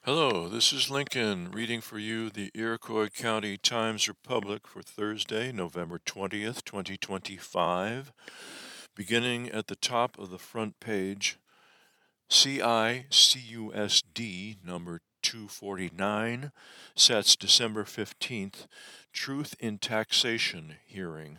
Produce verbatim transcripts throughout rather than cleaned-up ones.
Hello, this is Lincoln reading for you the Iroquois County Times-Republic for Thursday, November twentieth, twenty twenty-five. Beginning at the top of the front page, C I C U S D number two forty-nine sets December fifteenth Truth in Taxation hearing.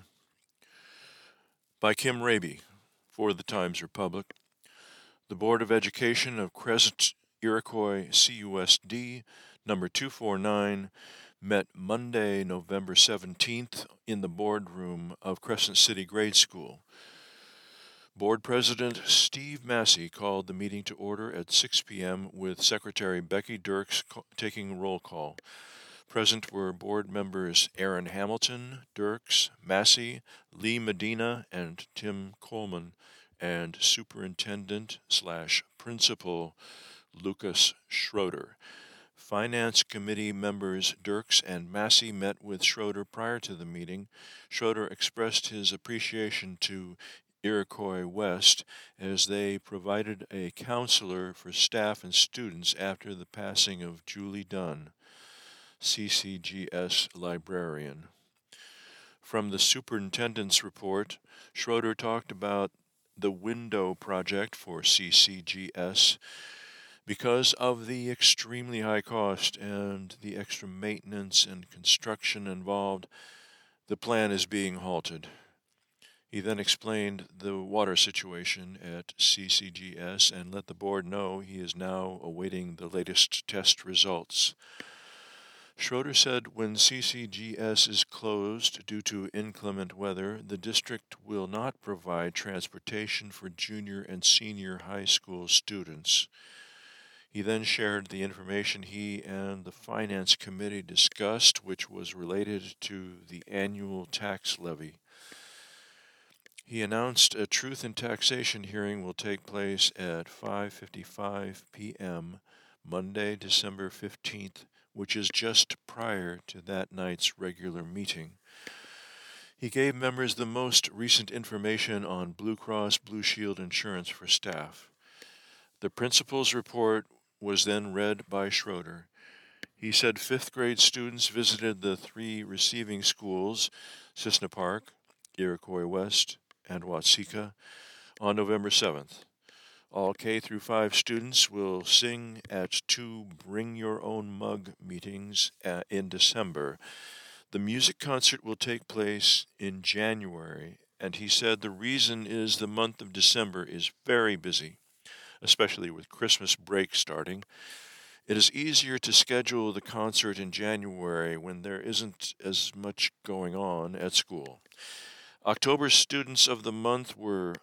By Kim Raby for the Times-Republic. The Board of Education of Crescent Iroquois C U S D number two forty-nine met Monday, November seventeenth in the boardroom of Crescent City Grade School. Board President Steve Massey called the meeting to order at six p.m. with Secretary Becky Dirks taking roll call. Present were board members Aaron Hamilton, Dirks, Massey, Lee Medina, and Tim Coleman, and Superintendent slash Principal Lucas Schroeder. Finance Committee members Dirks and Massey met with Schroeder prior to the meeting. Schroeder expressed his appreciation to Iroquois West as they provided a counselor for staff and students after the passing of Julie Dunn, C C G S librarian. From the superintendent's report, Schroeder talked about the window project for C C G S. Because of the extremely high cost and the extra maintenance and construction involved, the plan is being halted. He then explained the water situation at C C G S and let the board know he is now awaiting the latest test results. Schroeder said when C C G S is closed due to inclement weather, the district will not provide transportation for junior and senior high school students. He then shared the information he and the Finance Committee discussed, which was related to the annual tax levy. He announced a Truth in Taxation hearing will take place at five fifty-five p.m. Monday, December fifteenth, which is just prior to that night's regular meeting. He gave members the most recent information on Blue Cross Blue Shield insurance for staff. The principal's report was then read by Schroeder. He said fifth grade students visited the three receiving schools, Cissna Park, Iroquois West, and Watseka, on November seventh. All K through five students will sing at two Bring Your Own Mug meetings in December. The music concert will take place in January, and he said the reason is the month of December is very busy, especially with Christmas break starting. It is easier to schedule the concert in January when there isn't as much going on at school. October students of the month were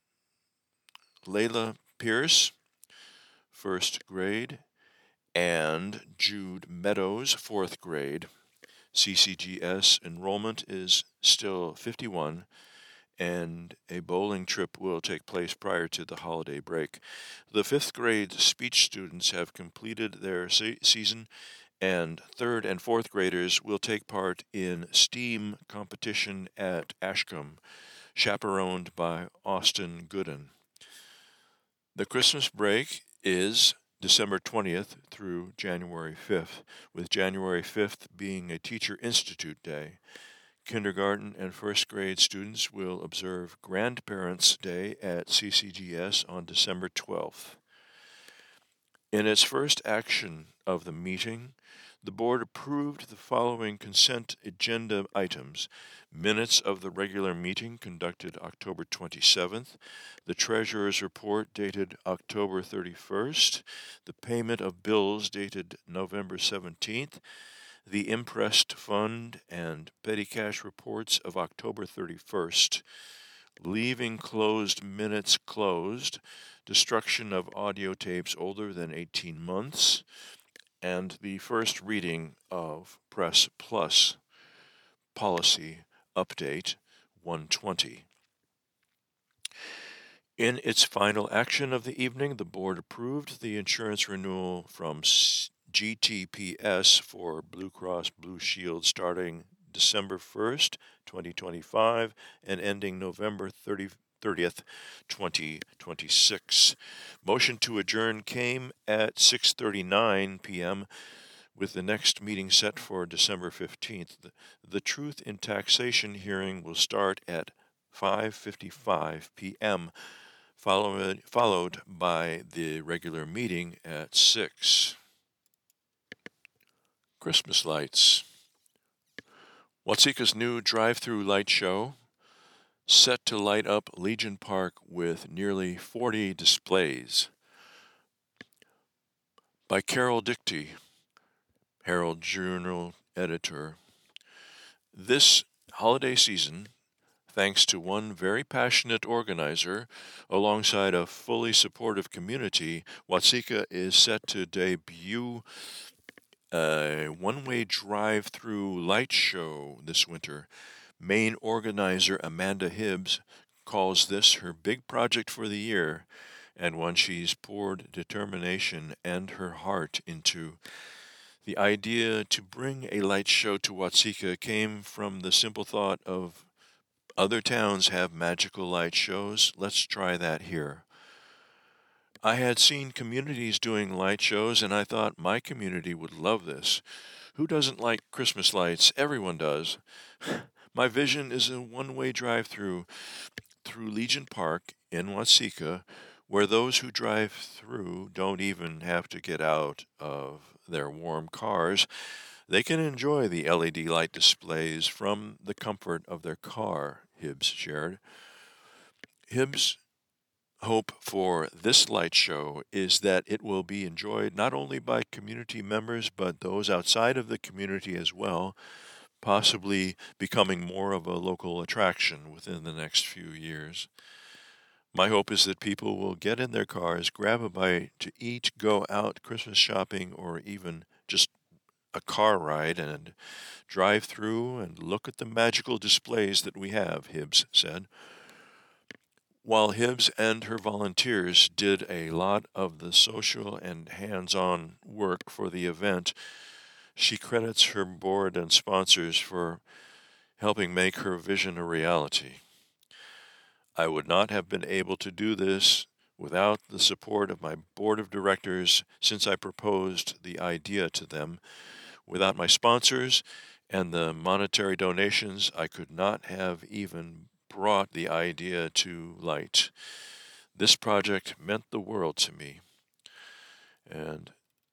Layla Pierce, first grade, and Jude Meadows, fourth grade. C C G S enrollment is still fifty-one, and a bowling trip will take place prior to the holiday break. The fifth grade speech students have completed their se- season, and third and fourth graders will take part in STEAM competition at Ashcombe, chaperoned by Austin Gooden. The Christmas break is December twentieth through January fifth, with January fifth being a Teacher Institute Day. Kindergarten and first grade students will observe Grandparents' Day at C C G S on December twelfth. In its first action of the meeting, the board approved the following consent agenda items: minutes of the regular meeting conducted October twenty-seventh, the treasurer's report dated October thirty-first, the payment of bills dated November seventeenth, the impressed fund and petty cash reports of October thirty-first, leaving closed minutes closed, destruction of audio tapes older than eighteen months, and the first reading of Press Plus Policy Update one twenty. In its final action of the evening, the board approved the insurance renewal from G T P S for Blue Cross Blue Shield starting December first, twenty twenty-five, and ending November thirty, thirtieth, twenty twenty-six. Motion to adjourn came at six thirty-nine p.m., with the next meeting set for December fifteenth. The, the Truth in Taxation hearing will start at five fifty-five p.m., followed, followed by the regular meeting at six. Christmas lights. Watseka's new drive-through light show, set to light up Legion Park with nearly forty displays. By Carol Dickty, Herald Journal editor. This holiday season, thanks to one very passionate organizer, alongside a fully supportive community, Watseka is set to debut a one-way drive-through light show this winter. Main organizer Amanda Hibbs calls this her big project for the year, and one she's poured determination and her heart into. The idea to bring a light show to Watseka came from the simple thought of other towns have magical light shows. Let's try that here. I had seen communities doing light shows, and I thought my community would love this. Who doesn't like Christmas lights? Everyone does. My vision is a one-way drive-through through Legion Park in Watseka, where those who drive through don't even have to get out of their warm cars. They can enjoy the L E D light displays from the comfort of their car, Hibbs shared. Hibbs' hope for this light show is that it will be enjoyed not only by community members, but those outside of the community as well, possibly becoming more of a local attraction within the next few years. My hope is that people will get in their cars, grab a bite to eat, go out Christmas shopping, or even just a car ride and drive through and look at the magical displays that we have, Hibbs said. While Hibbs and her volunteers did a lot of the social and hands-on work for the event, she credits her board and sponsors for helping make her vision a reality. I would not have been able to do this without the support of my board of directors since I proposed the idea to them. Without my sponsors and the monetary donations, I could not have even brought the idea to light. This project meant the world to me. And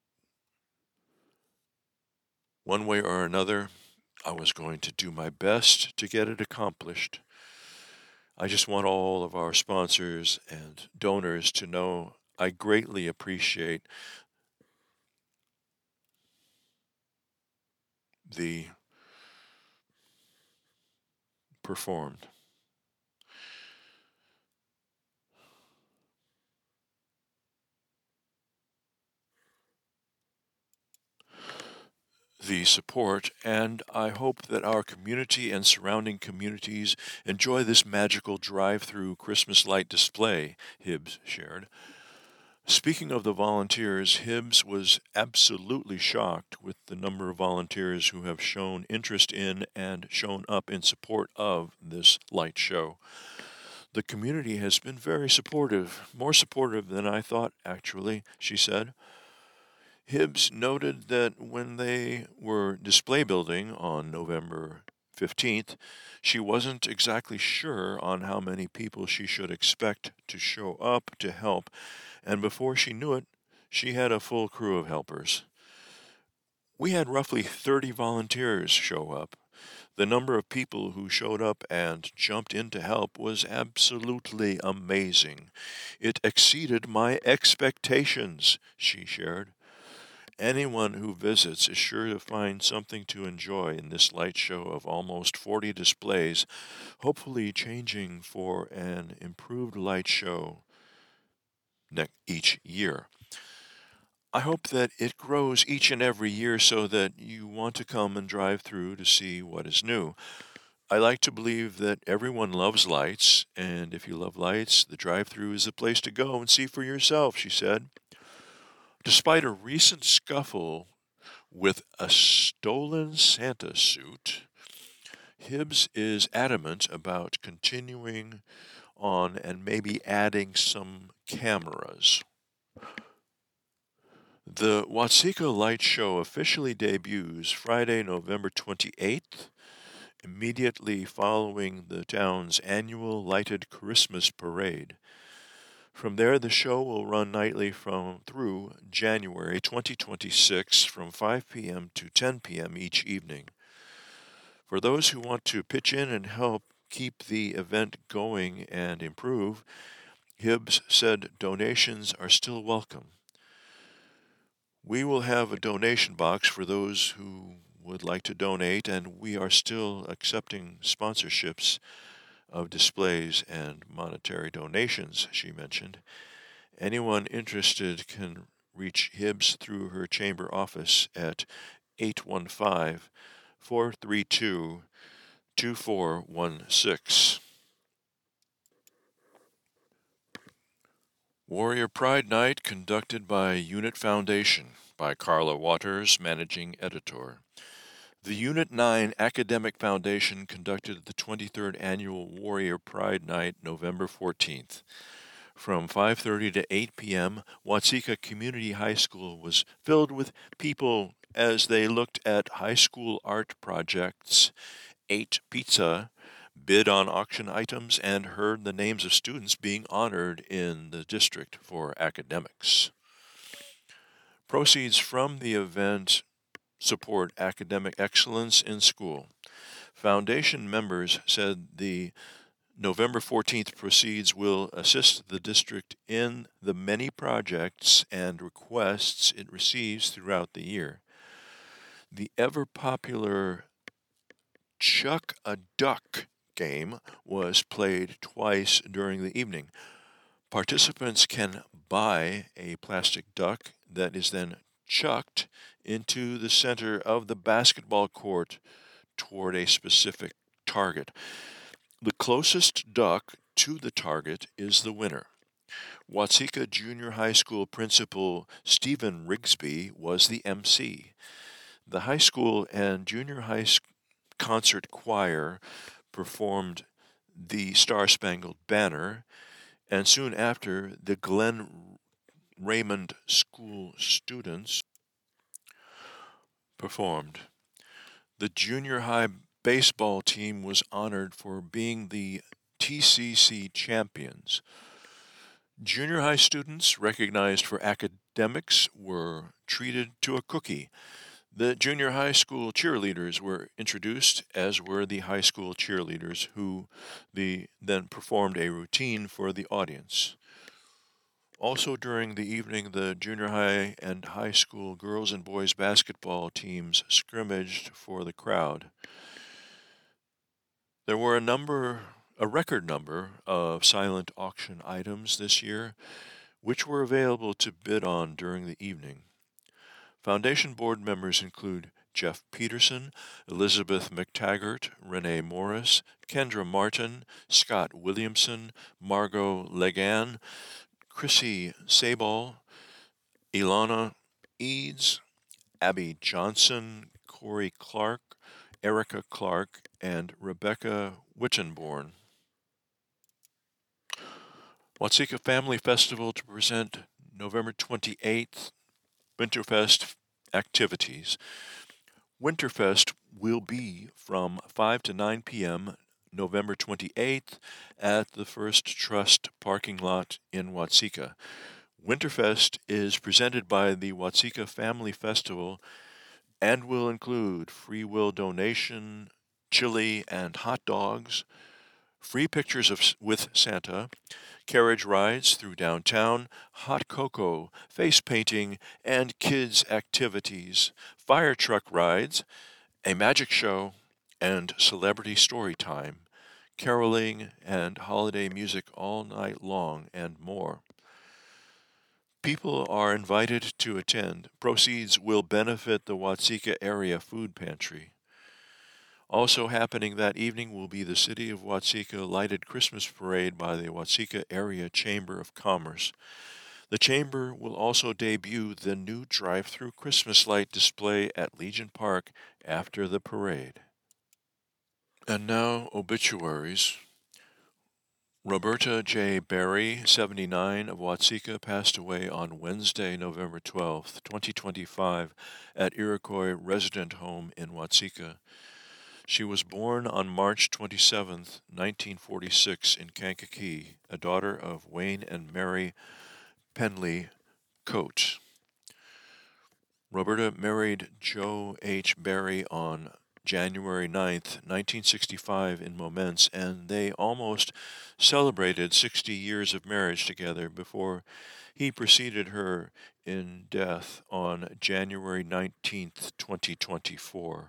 one way or another, I was going to do my best to get it accomplished. I just want all of our sponsors and donors to know I greatly appreciate the performed. The support, and I hope that our community and surrounding communities enjoy this magical drive-through Christmas light display, Hibbs shared. Speaking of the volunteers, Hibbs was absolutely shocked with the number of volunteers who have shown interest in and shown up in support of this light show. The community has been very supportive, more supportive than I thought, actually, she said. Hibbs noted that when they were display building on November fifteenth, she wasn't exactly sure on how many people she should expect to show up to help, and before she knew it, she had a full crew of helpers. We had roughly thirty volunteers show up. The number of people who showed up and jumped in to help was absolutely amazing. It exceeded my expectations, she shared. Anyone who visits is sure to find something to enjoy in this light show of almost forty displays, hopefully changing for an improved light show each year. I hope that it grows each and every year so that you want to come and drive through to see what is new. I like to believe that everyone loves lights, and if you love lights, the drive-through is the place to go and see for yourself, she said. Despite a recent scuffle with a stolen Santa suit, Hibbs is adamant about continuing on and maybe adding some cameras. The Watseka Light Show officially debuts Friday, November twenty-eighth, immediately following the town's annual lighted Christmas parade. From there, the show will run nightly from through January twenty twenty-six from five p.m. to ten p.m. each evening. For those who want to pitch in and help keep the event going and improve, Hibbs said donations are still welcome. We will have a donation box for those who would like to donate, and we are still accepting sponsorships of displays and monetary donations, she mentioned. Anyone interested can reach Hibbs through her chamber office at eight one five, four three two, two four one six. Warrior Pride Night conducted by Unit Foundation by Carla Waters, Managing Editor. The Unit nine Academic Foundation conducted the twenty-third Annual Warrior Pride Night November fourteenth. From five thirty to eight p.m., Watseka Community High School was filled with people as they looked at high school art projects, ate pizza, bid on auction items, and heard the names of students being honored in the district for academics. Proceeds from the event support academic excellence in school. Foundation members said the November fourteenth proceeds will assist the district in the many projects and requests it receives throughout the year. The ever-popular Chuck a Duck game was played twice during the evening. Participants can buy a plastic duck that is then chucked into the center of the basketball court toward a specific target. The closest duck to the target is the winner. Watseka Junior High School Principal Stephen Rigsby was the M C. The high school and junior high concert choir performed the Star-Spangled Banner, and soon after, the Glen Raymond School students performed. The junior high baseball team was honored for being the T C C champions. Junior high students recognized for academics were treated to a cookie. The junior high school cheerleaders were introduced, as were the high school cheerleaders, who the, then performed a routine for the audience. Also during the evening, the junior high and high school girls and boys basketball teams scrimmaged for the crowd. There were a number, a record number of silent auction items this year, which were available to bid on during the evening. Foundation board members include Jeff Peterson, Elizabeth McTaggart, Renee Morris, Kendra Martin, Scott Williamson, Margot Legan, Chrissy Sabal, Ilana Eads, Abby Johnson, Corey Clark, Erica Clark, and Rebecca Wittenborn. Watseka Family Festival to present November twenty-eighth Winterfest activities. Winterfest will be from five to nine p.m. November twenty-eighth at the First Trust parking lot in Watseka. Winterfest is presented by the Watseka Family Festival and will include free will donation, chili and hot dogs, free pictures of with Santa, carriage rides through downtown, hot cocoa, face painting, and kids' activities, fire truck rides, a magic show, and celebrity story time, caroling, and holiday music all night long, and more. People are invited to attend. Proceeds will benefit the Watseka Area Food Pantry. Also happening that evening will be the City of Watseka lighted Christmas parade by the Watseka Area Chamber of Commerce. The Chamber will also debut the new drive-through Christmas light display at Legion Park after the parade. And now, obituaries. Roberta J. Berry, seventy-nine, of Watseka, passed away on Wednesday, November twelfth, twenty twenty-five, at Iroquois Resident Home in Watseka. She was born on March twenty-seventh, nineteen forty-six, in Kankakee, a daughter of Wayne and Mary Penley Coates. Roberta married Joe H. Berry on January ninth, nineteen sixty-five, in Momence, and they almost celebrated sixty years of marriage together before he preceded her in death on January nineteenth, twenty twenty-four.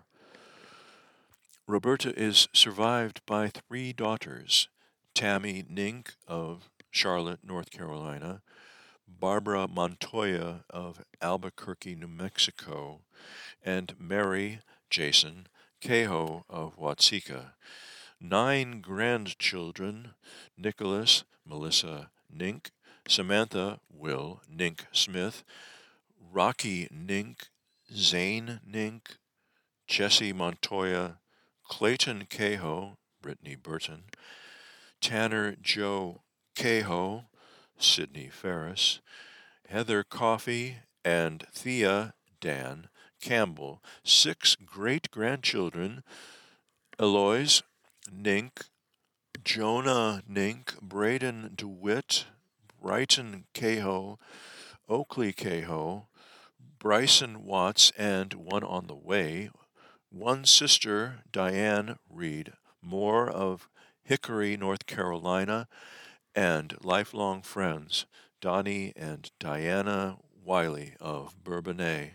Roberta is survived by three daughters: Tammy Nink of Charlotte, North Carolina, Barbara Montoya of Albuquerque, New Mexico, and Mary Jason Cahoe of Watseka. Nine grandchildren: Nicholas Melissa Nink, Samantha Will Nink Smith, Rocky Nink, Zane Nink, Jesse Montoya, Clayton Cahoe, Brittany Burton, Tanner Joe Cahoe, Sydney Ferris, Heather Coffey, and Thea Dan Campbell. Six great-grandchildren: Eloise Nink, Jonah Nink, Braden DeWitt, Brighton Cahoe, Oakley Cahoe, Bryson Watts, and one on the way, one sister, Diane Reed Moore of Hickory, North Carolina, and lifelong friends, Donnie and Diana Wiley of Bourbonnais.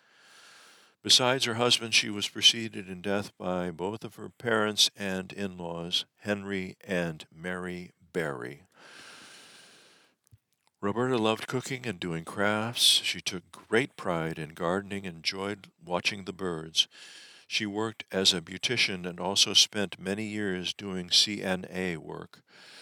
Besides her husband, she was preceded in death by both of her parents and in-laws, Henry and Mary Berry. Roberta loved cooking and doing crafts. She took great pride in gardening and enjoyed watching the birds. She worked as a beautician and also spent many years doing C N A work.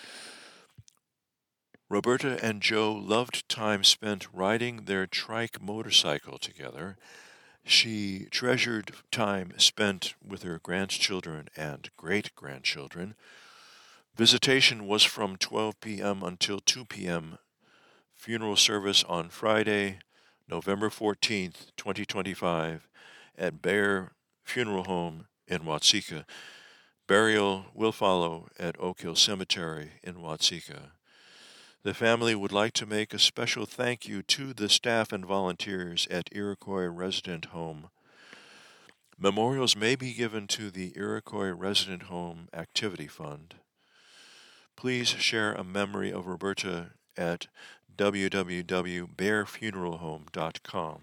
Roberta and Joe loved time spent riding their trike motorcycle together. She treasured time spent with her grandchildren and great-grandchildren. Visitation was from twelve p.m. until two p.m. Funeral service on Friday, November fourteenth, twenty twenty-five, at Bear Funeral Home in Watseka. Burial will follow at Oak Hill Cemetery in Watseka. The family would like to make a special thank you to the staff and volunteers at Iroquois Resident Home. Memorials may be given to the Iroquois Resident Home Activity Fund. Please share a memory of Roberta at w w w dot bear funeral home dot com.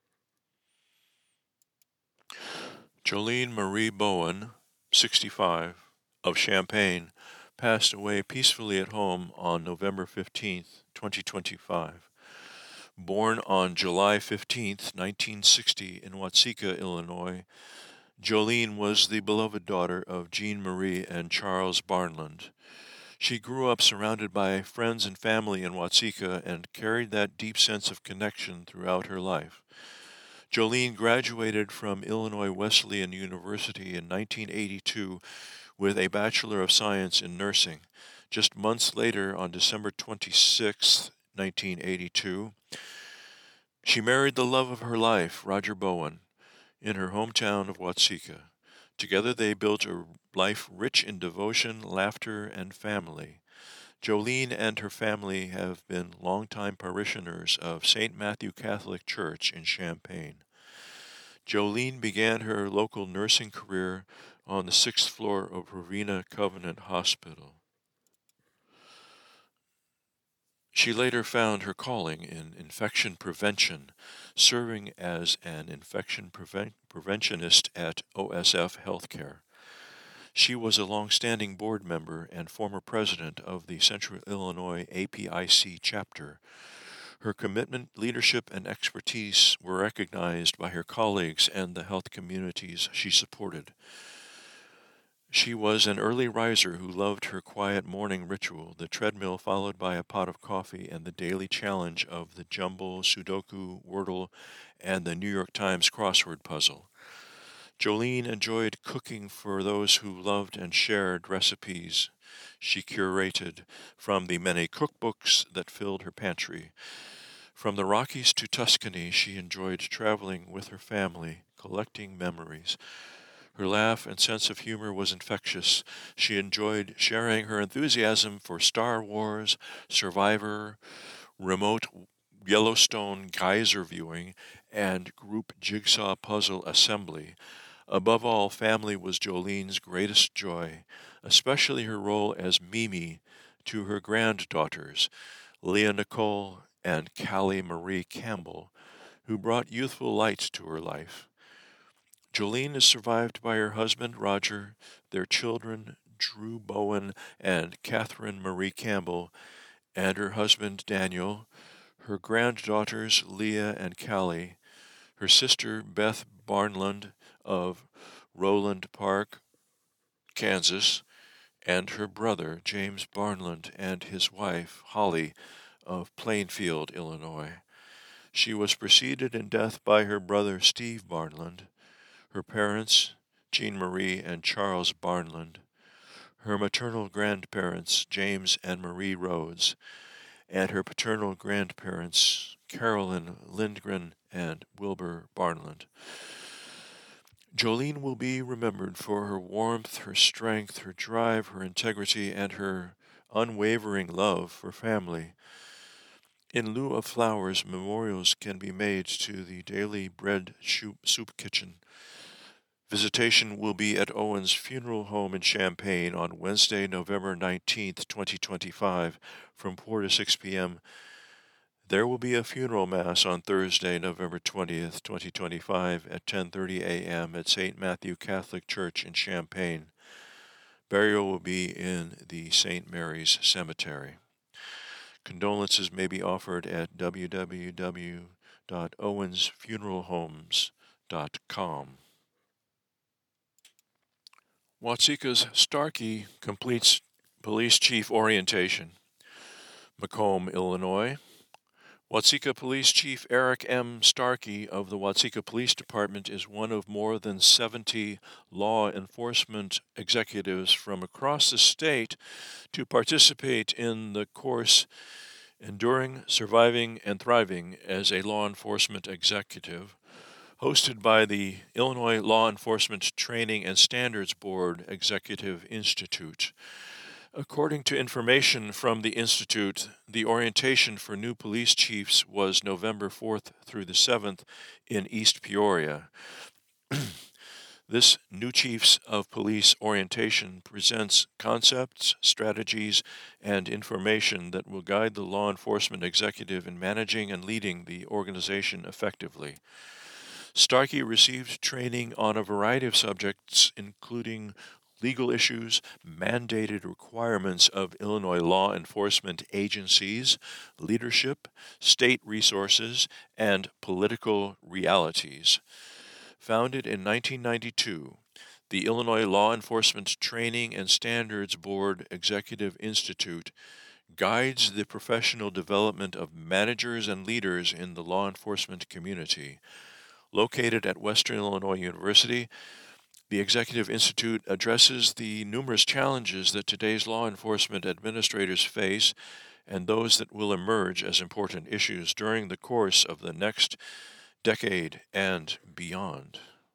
Jolene Marie Bowen, sixty-five, of Champaign, passed away peacefully at home on November fifteenth, twenty twenty-five. Born on July fifteenth, nineteen sixty, in Watseka, Illinois, Jolene was the beloved daughter of Jean Marie and Charles Barnland. She grew up surrounded by friends and family in Watseka and carried that deep sense of connection throughout her life. Jolene graduated from Illinois Wesleyan University in nineteen eighty-two with a Bachelor of Science in Nursing. Just months later, on December twenty-sixth, nineteen eighty-two, she married the love of her life, Roger Bowen, in her hometown of Watseka. Together they built a life rich in devotion, laughter, and family. Jolene and her family have been longtime parishioners of Saint Matthew Catholic Church in Champaign. Jolene began her local nursing career on the sixth floor of Ravenna Covenant Hospital. She later found her calling in infection prevention, serving as an infection preven- preventionist at O S F Healthcare. She was a long-standing board member and former president of the Central Illinois A P I C chapter. Her commitment, leadership, and expertise were recognized by her colleagues and the health communities she supported. She was an early riser who loved her quiet morning ritual, the treadmill followed by a pot of coffee, and the daily challenge of the Jumble, Sudoku, Wordle, and the New York Times crossword puzzle. Jolene enjoyed cooking for those who loved and shared recipes she curated from the many cookbooks that filled her pantry. From the Rockies to Tuscany, she enjoyed traveling with her family, collecting memories. Her laugh and sense of humor was infectious. She enjoyed sharing her enthusiasm for Star Wars, Survivor, remote Yellowstone geyser viewing, and group jigsaw puzzle assembly. Above all, family was Jolene's greatest joy, especially her role as Mimi to her granddaughters, Leah Nicole and Callie Marie Campbell, who brought youthful light to her life. Jolene is survived by her husband, Roger, their children, Drew Bowen and Catherine Marie Campbell, and her husband, Daniel, her granddaughters, Leah and Callie, her sister, Beth Barnland of Roland Park, Kansas, and her brother, James Barnland, and his wife, Holly, of Plainfield, Illinois. She was preceded in death by her brother, Steve Barnland, her parents, Jean Marie and Charles Barnland, her maternal grandparents, James and Marie Rhodes, and her paternal grandparents, Carolyn Lindgren and Wilbur Barnland. Jolene will be remembered for her warmth, her strength, her drive, her integrity, and her unwavering love for family. In lieu of flowers, memorials can be made to the Daily Bread Soup Kitchen. Visitation will be at Owen's Funeral Home in Champaign on Wednesday, November nineteenth, twenty twenty-five, from four to six p.m. There will be a funeral mass on Thursday, November twentieth, twenty twenty-five, at ten thirty a.m. at Saint Matthew Catholic Church in Champaign. Burial will be in the Saint Mary's Cemetery. Condolences may be offered at w w w dot owens funeral homes dot com. Watseka's Starkey completes police chief orientation. Macomb, Illinois. Watseka Police Chief Eric M. Starkey of the Watseka Police Department is one of more than seventy law enforcement executives from across the state to participate in the course Enduring, Surviving, and Thriving as a Law Enforcement Executive, hosted by the Illinois Law Enforcement Training and Standards Board Executive Institute. According to information from the Institute, the orientation for new police chiefs was November fourth through the seventh in East Peoria. This New Chiefs of Police orientation presents concepts, strategies, and information that will guide the law enforcement executive in managing and leading the organization effectively. Starkey received training on a variety of subjects, including legal issues, mandated requirements of Illinois law enforcement agencies, leadership, state resources, and political realities. Founded in nineteen ninety-two, the Illinois Law Enforcement Training and Standards Board Executive Institute guides the professional development of managers and leaders in the law enforcement community. Located at Western Illinois University, the Executive Institute addresses the numerous challenges that today's law enforcement administrators face and those that will emerge as important issues during the course of the next decade and beyond.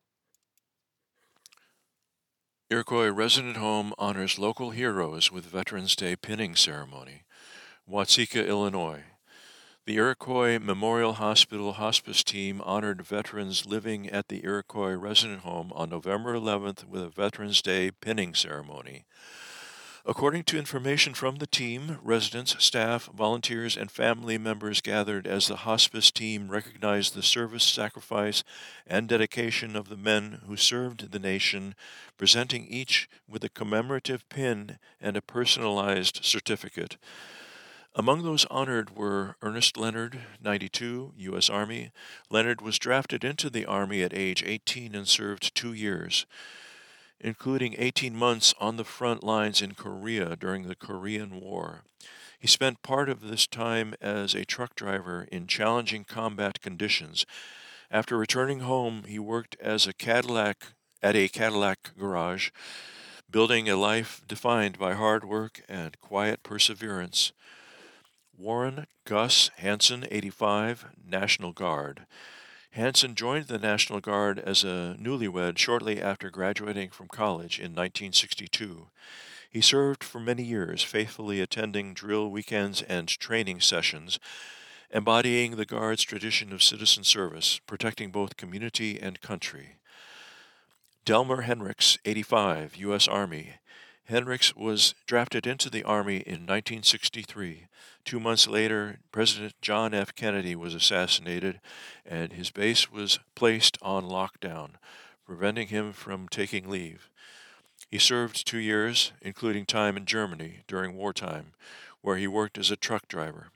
Iroquois Resident Home honors local heroes with Veterans Day pinning ceremony. Watseka, Illinois. The Iroquois Memorial Hospital hospice team honored veterans living at the Iroquois Resident Home on November eleventh with a Veterans Day pinning ceremony. According to information from the team, residents, staff, volunteers, and family members gathered as the hospice team recognized the service, sacrifice, and dedication of the men who served the nation, presenting each with a commemorative pin and a personalized certificate. Among those honored were Ernest Leonard, ninety-two, U S Army. Leonard was drafted into the Army at age eighteen and served two years. Including eighteen months on the front lines in Korea during the Korean War. He spent part of this time as a truck driver in challenging combat conditions. After returning home, he worked as a Cadillac at a Cadillac garage, building a life defined by hard work and quiet perseverance. Warren Gus Hansen, eighty-five, National Guard. Hansen joined the National Guard as a newlywed shortly after graduating from college in nineteen sixty-two. He served for many years, faithfully attending drill weekends and training sessions, embodying the Guard's tradition of citizen service, protecting both community and country. Delmer Henricks, eighty-five, U S Army. Henricks was drafted into the Army in nineteen sixty-three. Two months later, President John F. Kennedy was assassinated, and his base was placed on lockdown, preventing him from taking leave. He served two years, including time in Germany during wartime, where he worked as a truck driver.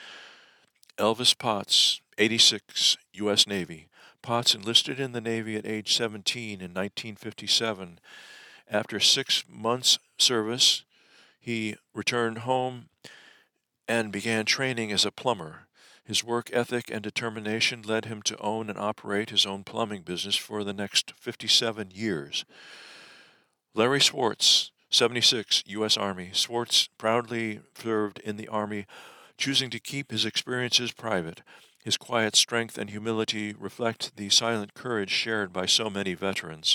Elvis Potts, eighty-six, U S Navy. Potts enlisted in the Navy at age seventeen in nineteen fifty-seven. After six months' service, he returned home and began training as a plumber. His work ethic and determination led him to own and operate his own plumbing business for the next fifty-seven years. Larry Swartz, seventy-six, U S Army. Swartz proudly served in the Army, choosing to keep his experiences private. His quiet strength and humility reflect the silent courage shared by so many veterans.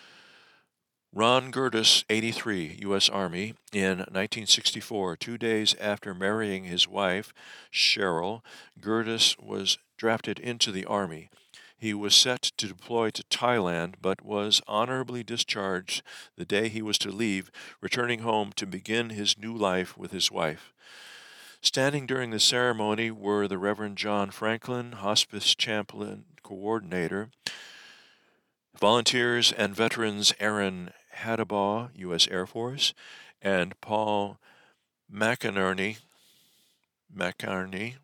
Ron Gertis, eighty-three, U S Army. In nineteen sixty-four, two days after marrying his wife, Cheryl, Gertis was drafted into the Army. He was set to deploy to Thailand, but was honorably discharged the day he was to leave, returning home to begin his new life with his wife. Standing during the ceremony were the Reverend John Franklin, Hospice Chaplain Coordinator, volunteers and veterans Aaron Hadabaugh, U S Air Force, and Paul McInerney, McInerney,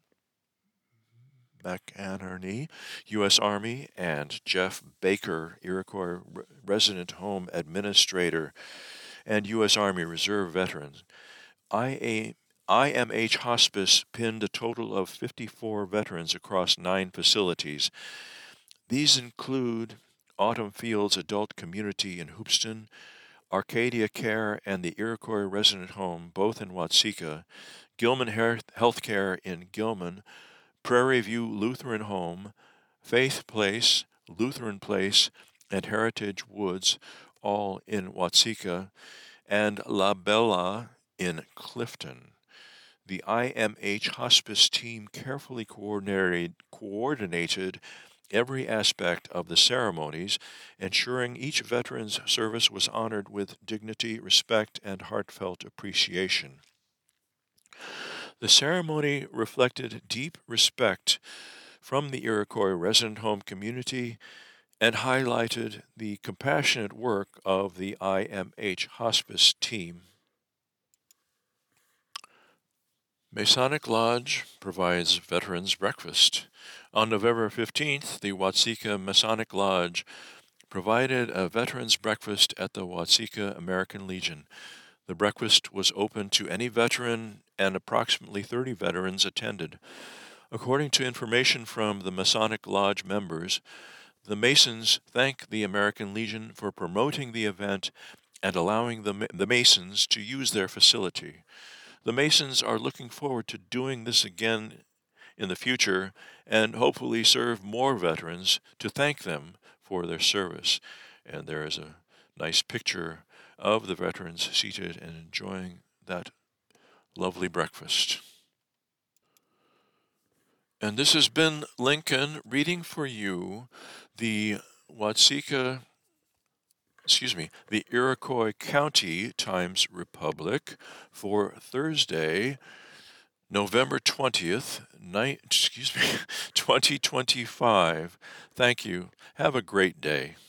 McInerney, U S Army, and Jeff Baker, Iroquois Resident Home Administrator and U S Army Reserve veteran. I M H Hospice pinned a total of fifty-four veterans across nine facilities. These include Autumn Fields Adult Community in Hoopeston, Arcadia Care and the Iroquois Resident Home, both in Watseka, Gilman Healthcare in Gilman, Prairie View Lutheran Home, Faith Place, Lutheran Place, and Heritage Woods, all in Watseka, and La Bella in Clifton. The I M H Hospice team carefully coordinated, coordinated every aspect of the ceremonies, ensuring each veteran's service was honored with dignity, respect, and heartfelt appreciation. The ceremony reflected deep respect from the Iroquois Resident Home community and highlighted the compassionate work of the I M H Hospice team. Masonic Lodge provides veterans breakfast. On November fifteenth, the Watseka Masonic Lodge provided a veterans breakfast at the Watseka American Legion. The breakfast was open to any veteran, and approximately thirty veterans attended. According to information from the Masonic Lodge members, the Masons thank the American Legion for promoting the event and allowing the, the Masons to use their facility. The Masons are looking forward to doing this again in the future and hopefully serve more veterans to thank them for their service. And there is a nice picture of the veterans seated and enjoying that lovely breakfast. And this has been Lincoln reading for you the Watseka, excuse me, the Iroquois County Times-Republic for Thursday, November twentieth, night, excuse me, twenty twenty-five. Thank you. Have a great day.